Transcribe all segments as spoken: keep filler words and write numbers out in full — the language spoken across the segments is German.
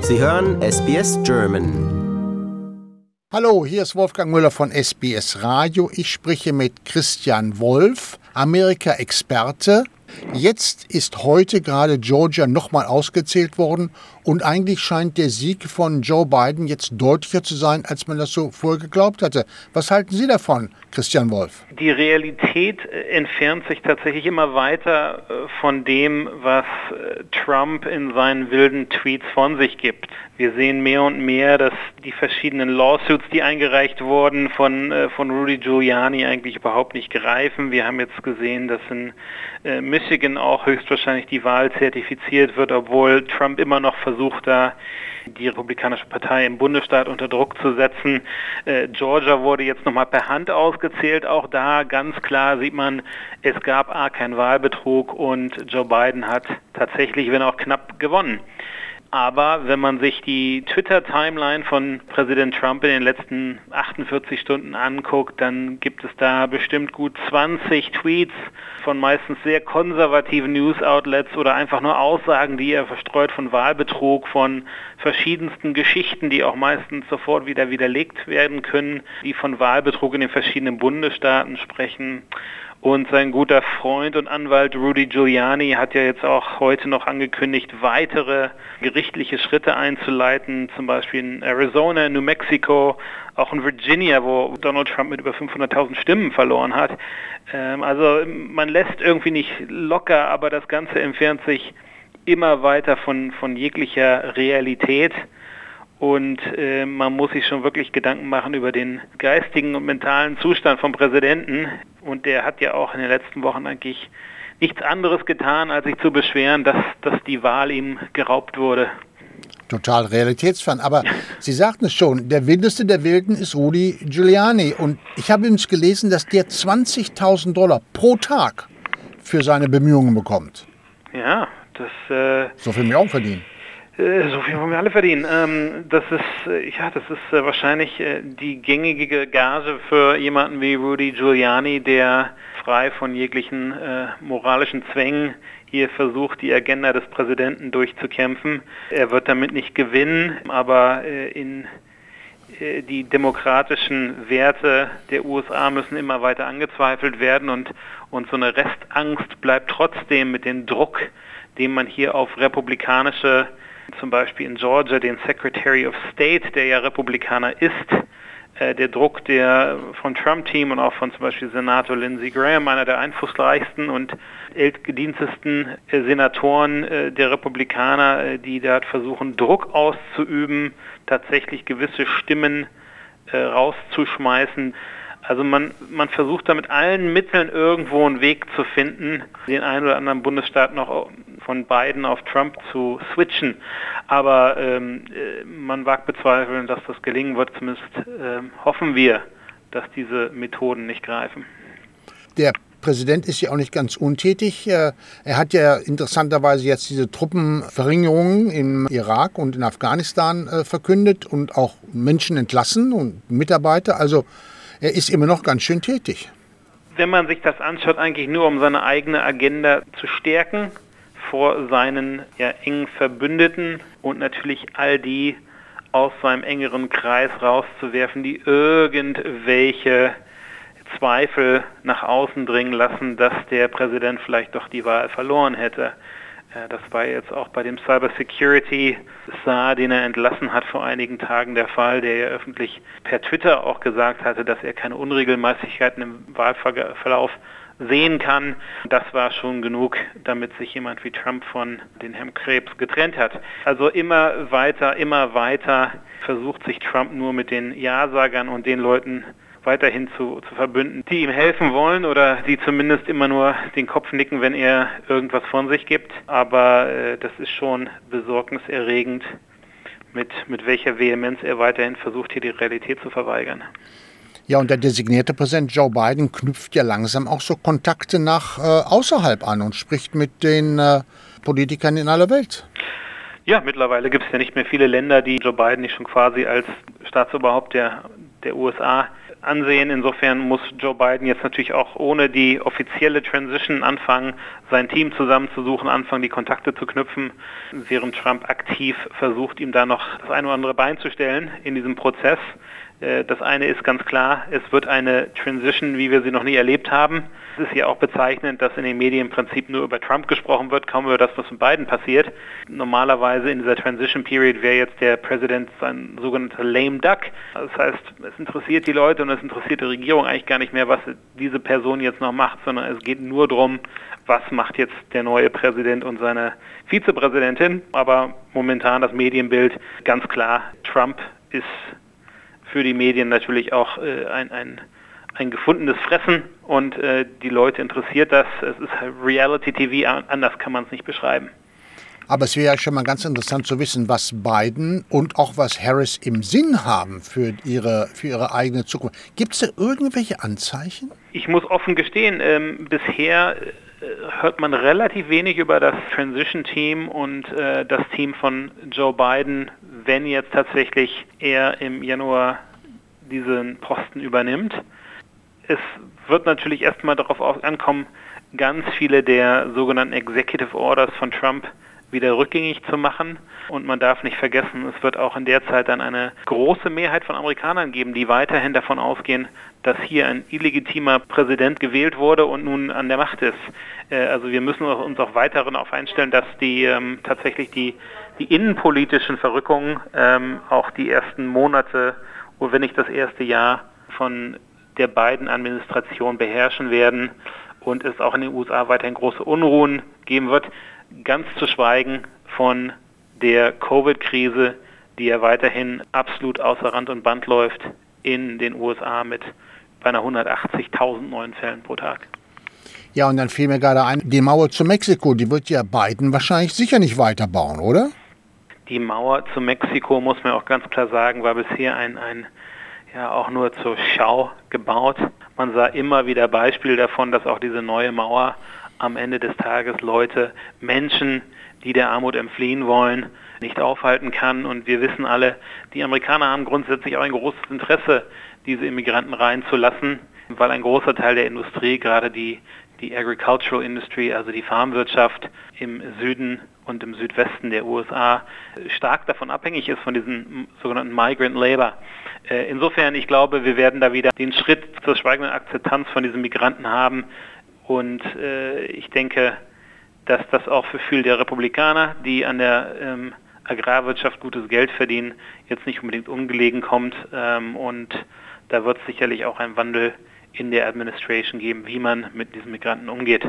Sie hören S B S German. Hallo, hier ist Wolfgang Müller von S B S Radio. Ich spreche mit Christian Wolf, Amerika-Experte. Jetzt ist heute gerade Georgia nochmal ausgezählt worden und eigentlich scheint der Sieg von Joe Biden jetzt deutlicher zu sein, als man das so vorher geglaubt hatte. Was halten Sie davon, Christian Wolf? Die Realität entfernt sich tatsächlich immer weiter von dem, was Trump in seinen wilden Tweets von sich gibt. Wir sehen mehr und mehr, dass die verschiedenen Lawsuits, die eingereicht wurden von, von Rudy Giuliani, eigentlich überhaupt nicht greifen. Wir haben jetzt gesehen, dass in Michigan auch höchstwahrscheinlich die Wahl zertifiziert wird, obwohl Trump immer noch versucht, da die Republikanische Partei im Bundesstaat unter Druck zu setzen. Äh, Georgia wurde jetzt nochmal per Hand ausgezählt. Auch da ganz klar sieht man, es gab A, keinen Wahlbetrug und Joe Biden hat tatsächlich, wenn auch knapp, gewonnen. Aber wenn man sich die Twitter-Timeline von Präsident Trump in den letzten achtundvierzig Stunden anguckt, dann gibt es da bestimmt gut zwanzig Tweets von meistens sehr konservativen News-Outlets oder einfach nur Aussagen, die er verstreut von Wahlbetrug, von verschiedensten Geschichten, die auch meistens sofort wieder widerlegt werden können, die von Wahlbetrug in den verschiedenen Bundesstaaten sprechen. Und sein guter Freund und Anwalt Rudy Giuliani hat ja jetzt auch heute noch angekündigt, weitere gerichtliche Schritte einzuleiten, zum Beispiel in Arizona, in New Mexico, auch in Virginia, wo Donald Trump mit über fünfhunderttausend Stimmen verloren hat. Ähm, also man lässt irgendwie nicht locker, aber das Ganze entfernt sich immer weiter von, von jeglicher Realität. Und äh, man muss sich schon wirklich Gedanken machen über den geistigen und mentalen Zustand vom Präsidenten. Und der hat ja auch in den letzten Wochen eigentlich nichts anderes getan, als sich zu beschweren, dass, dass die Wahl ihm geraubt wurde. Total realitätsfern. Aber Sie sagten es schon, der wildeste der Wilden ist Rudy Giuliani. Und ich habe übrigens gelesen, dass der zwanzigtausend Dollar pro Tag für seine Bemühungen bekommt. Ja, das... Äh, so viel mehr auch verdienen. So viel wollen wir alle verdienen. Ähm, das ist, äh, ja, das ist äh, wahrscheinlich äh, die gängige Gage für jemanden wie Rudy Giuliani, der frei von jeglichen äh, moralischen Zwängen hier versucht, die Agenda des Präsidenten durchzukämpfen. Er wird damit nicht gewinnen, aber äh, in äh, die demokratischen Werte der U S A müssen immer weiter angezweifelt werden und, und so eine Restangst bleibt trotzdem mit dem Druck, den man hier auf republikanische, zum Beispiel in Georgia, den Secretary of State, der ja Republikaner ist, äh, der Druck der vom Trump-Team und auch von zum Beispiel Senator Lindsey Graham, einer der einflussreichsten und ältgedientesten äh, Senatoren äh, der Republikaner, äh, die da versuchen, Druck auszuüben, tatsächlich gewisse Stimmen äh, rauszuschmeißen. Also man, man versucht da mit allen Mitteln irgendwo einen Weg zu finden, den einen oder anderen Bundesstaat noch von Biden auf Trump zu switchen. Aber ähm, man wagt bezweifeln, dass das gelingen wird. Zumindest ähm, hoffen wir, dass diese Methoden nicht greifen. Der Präsident ist ja auch nicht ganz untätig. Er hat ja interessanterweise jetzt diese Truppenverringerungen im Irak und in Afghanistan verkündet und auch Menschen entlassen und Mitarbeiter. Also er ist immer noch ganz schön tätig. Wenn man sich das anschaut, eigentlich nur um seine eigene Agenda zu stärken vor seinen ja, engen Verbündeten und natürlich all die aus seinem engeren Kreis rauszuwerfen, die irgendwelche Zweifel nach außen dringen lassen, dass der Präsident vielleicht doch die Wahl verloren hätte. Das war jetzt auch bei dem Cybersecurity-Star, den er entlassen hat vor einigen Tagen der Fall, der ja öffentlich per Twitter auch gesagt hatte, dass er keine Unregelmäßigkeiten im Wahlverlauf sehen kann. Das war schon genug, damit sich jemand wie Trump von den Hemmkrebs getrennt hat. Also immer weiter, immer weiter versucht sich Trump nur mit den Ja-Sagern und den Leuten weiterhin zu, zu verbünden, die ihm helfen wollen oder die zumindest immer nur den Kopf nicken, wenn er irgendwas von sich gibt. Aber äh, das ist schon besorgniserregend, mit, mit welcher Vehemenz er weiterhin versucht, hier die Realität zu verweigern. Ja, und der designierte Präsident Joe Biden knüpft ja langsam auch so Kontakte nach äh, außerhalb an und spricht mit den äh, Politikern in aller Welt. Ja, mittlerweile gibt es ja nicht mehr viele Länder, die Joe Biden nicht schon quasi als Staatsoberhaupt der, der U S A ansehen. Insofern muss Joe Biden jetzt natürlich auch ohne die offizielle Transition anfangen, sein Team zusammenzusuchen, anfangen, die Kontakte zu knüpfen, während Trump aktiv versucht, ihm da noch das ein oder andere Bein zu stellen in diesem Prozess. Das eine ist ganz klar, es wird eine Transition, wie wir sie noch nie erlebt haben. Es ist ja auch bezeichnend, dass in den Medien im Prinzip nur über Trump gesprochen wird, kaum über das, was mit Biden passiert. Normalerweise in dieser Transition Period wäre jetzt der Präsident ein sogenannter lame duck. Das heißt, es interessiert die Leute und es interessiert die Regierung eigentlich gar nicht mehr, was diese Person jetzt noch macht, sondern es geht nur darum, was macht jetzt der neue Präsident und seine Vizepräsidentin. Aber momentan das Medienbild ganz klar, Trump ist für die Medien natürlich auch äh, ein, ein, ein gefundenes Fressen und äh, die Leute interessiert das. Es ist Reality-T V, anders kann man es nicht beschreiben. Aber es wäre ja schon mal ganz interessant zu wissen, was Biden und auch was Harris im Sinn haben für ihre, für ihre eigene Zukunft. Gibt es da irgendwelche Anzeichen? Ich muss offen gestehen, ähm, bisher äh, hört man relativ wenig über das Transition-Team und äh, das Team von Joe Biden, wenn jetzt tatsächlich er im Januar diesen Posten übernimmt. Es wird natürlich erstmal darauf ankommen, ganz viele der sogenannten Executive Orders von Trump wieder rückgängig zu machen. Und man darf nicht vergessen, es wird auch in der Zeit dann eine große Mehrheit von Amerikanern geben, die weiterhin davon ausgehen, dass hier ein illegitimer Präsident gewählt wurde und nun an der Macht ist. Äh, also wir müssen uns auch weiterhin darauf einstellen, dass die ähm, tatsächlich die, die innenpolitischen Verrückungen ähm, auch die ersten Monate oder wenn nicht das erste Jahr von der Biden-Administration beherrschen werden und es auch in den U S A weiterhin große Unruhen geben wird. Ganz zu schweigen von der Covid-Krise, die ja weiterhin absolut außer Rand und Band läuft in den U S A mit beinahe hundertachtzigtausend neuen Fällen pro Tag. Ja, und dann fiel mir gerade ein, die Mauer zu Mexiko, die wird ja Biden wahrscheinlich sicher nicht weiterbauen, oder? Die Mauer zu Mexiko, muss man auch ganz klar sagen, war bisher ein, ein ja auch nur zur Schau gebaut. Man sah immer wieder Beispiele davon, dass auch diese neue Mauer am Ende des Tages Leute, Menschen, die der Armut entfliehen wollen, nicht aufhalten kann. Und wir wissen alle, die Amerikaner haben grundsätzlich auch ein großes Interesse, diese Immigranten reinzulassen, weil ein großer Teil der Industrie, gerade die, die Agricultural Industry, also die Farmwirtschaft im Süden und im Südwesten der U S A, stark davon abhängig ist, von diesem sogenannten Migrant Labor. Insofern, ich glaube, wir werden da wieder den Schritt zur schweigenden Akzeptanz von diesen Migranten haben. Und äh, ich denke, dass das auch für viele der Republikaner, die an der ähm, Agrarwirtschaft gutes Geld verdienen, jetzt nicht unbedingt ungelegen kommt. Ähm, und da wird es sicherlich auch einen Wandel in der Administration geben, wie man mit diesen Migranten umgeht.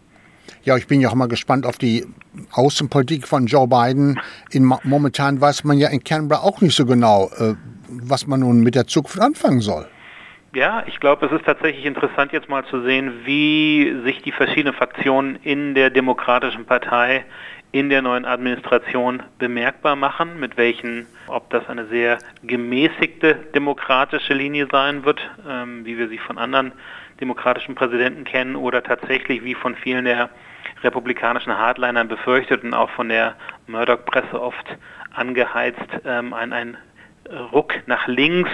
Ja, ich bin ja auch mal gespannt auf die Außenpolitik von Joe Biden. In, momentan weiß man ja in Canberra auch nicht so genau, äh, was man nun mit der Zukunft anfangen soll. Ja, ich glaube, es ist tatsächlich interessant jetzt mal zu sehen, wie sich die verschiedenen Fraktionen in der Demokratischen Partei in der neuen Administration bemerkbar machen, mit welchen, ob das eine sehr gemäßigte demokratische Linie sein wird, ähm, wie wir sie von anderen demokratischen Präsidenten kennen, oder tatsächlich wie von vielen der republikanischen Hardlinern befürchtet und auch von der Murdoch-Presse oft angeheizt, ähm, ein, ein Ruck nach links,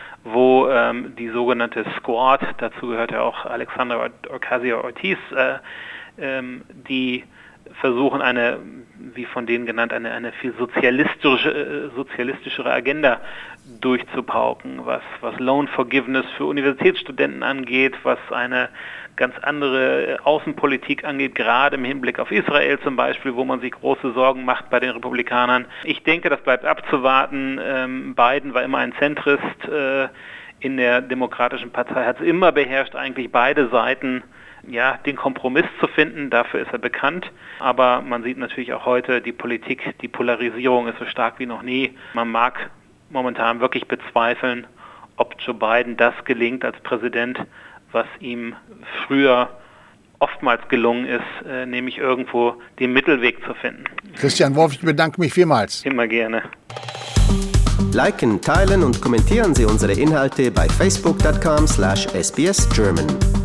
wo ähm, die sogenannte Squad, dazu gehört ja auch Alexandra Ocasio-Cortez, äh, ähm, die versuchen eine, wie von denen genannt, eine, eine viel sozialistische, äh, sozialistischere Agenda durchzupauken, was, was Loan Forgiveness für Universitätsstudenten angeht, was eine ganz andere Außenpolitik angeht, gerade im Hinblick auf Israel zum Beispiel, wo man sich große Sorgen macht bei den Republikanern. Ich denke, das bleibt abzuwarten. Ähm, Biden war immer ein Zentrist äh, in der Demokratischen Partei, hat es immer beherrscht, eigentlich beide Seiten, ja, den Kompromiss zu finden. Dafür ist er bekannt. Aber man sieht natürlich auch heute, die Politik, die Polarisierung ist so stark wie noch nie. Man mag momentan wirklich bezweifeln, ob Joe Biden das gelingt als Präsident, was ihm früher oftmals gelungen ist, äh, nämlich irgendwo den Mittelweg zu finden. Christian Wolf, ich bedanke mich vielmals. Immer gerne. Liken, teilen und kommentieren Sie unsere Inhalte bei facebook punkt com slash s b s german.